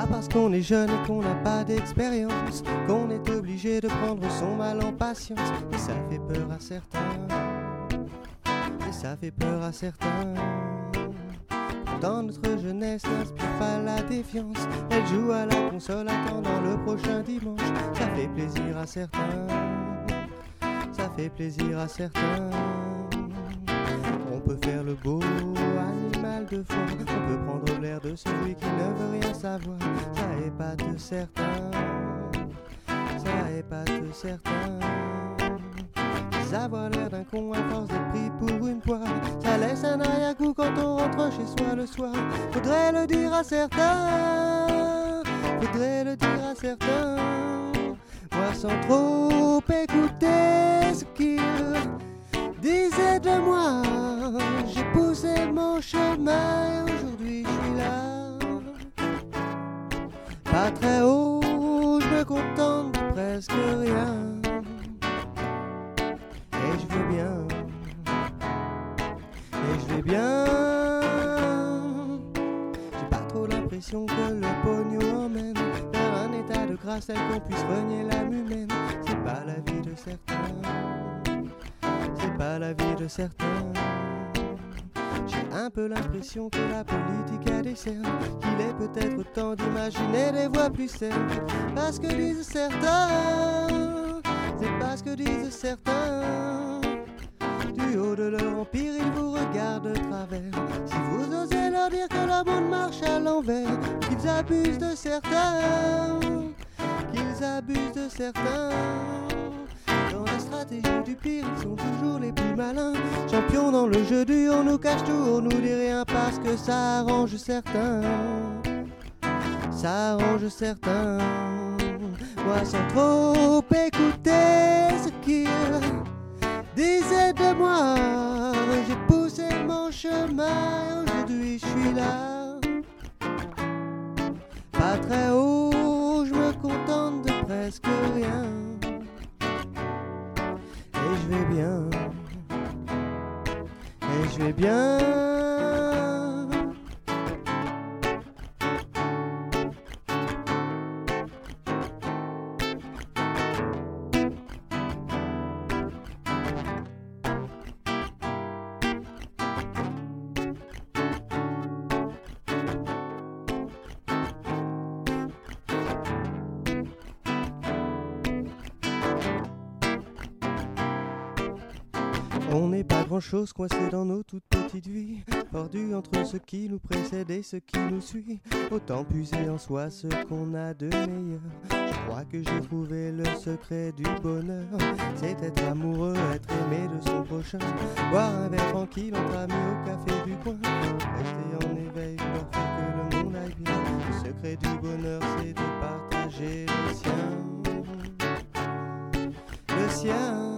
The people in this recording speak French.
pas parce qu'on est jeune et qu'on n'a pas d'expérience qu'on est obligé de prendre son mal en patience. Et ça fait peur à certains, et ça fait peur à certains. Pourtant notre jeunesse n'inspire pas la défiance. Elle joue à la console attendant le prochain dimanche. Ça fait plaisir à certains, ça fait plaisir à certains. On peut faire le beau animal de foi, on peut prendre l'air de celui qui ne veut rien savoir. Ça épate certains, ça épate certains. Avoir l'air d'un con à force d'être pris pour une poire, ça laisse un arrière-goût quand on rentre chez soi le soir. Faudrait le dire à certains, faudrait le dire à certains. Moi sans trop écouter ce qu'ils disaient de moi, j'ai poussé mon chemin et aujourd'hui je suis là. Pas très haut, je me contente de presque rien. Et je vais bien, et je vais bien. J'ai pas trop l'impression que le pognon emmène vers un état de grâce tel qu'on puisse renier l'âme humaine. C'est pas la vie de certains, c'est pas la vie de certains. J'ai un peu l'impression que la politique a des cernes, qu'il est peut-être temps d'imaginer des voies plus saines. Parce que disent certains, c'est parce que disent certains. Du haut de leur empire, ils vous regardent de travers. Si vous osez leur dire que le monde marche à l'envers, qu'ils abusent de certains, qu'ils abusent de certains. Dans la stratégie du pire, ils sont toujours les plus malins. Champions dans le jeu du on nous cache tout, on nous dit rien parce que ça arrange certains. Ça arrange certains. Moi sans trop écouter ce qu'ils disaient de moi, j'ai poussé mon chemin et aujourd'hui je suis là. Pas très haut, je me contente de presque rien. Et je vais bien, et je vais bien. On n'est pas grand-chose coincé dans nos toutes petites vies, perdus entre ce qui nous précède et ce qui nous suit. Autant puiser en soi ce qu'on a de meilleur. Je crois que j'ai trouvé le secret du bonheur. C'est être amoureux, être aimé de son prochain. Boire un verre tranquille entre amis au café du coin. Rester en éveil, vouloir faire que le monde aille bien. Le secret du bonheur, c'est de partager le sien. Le sien.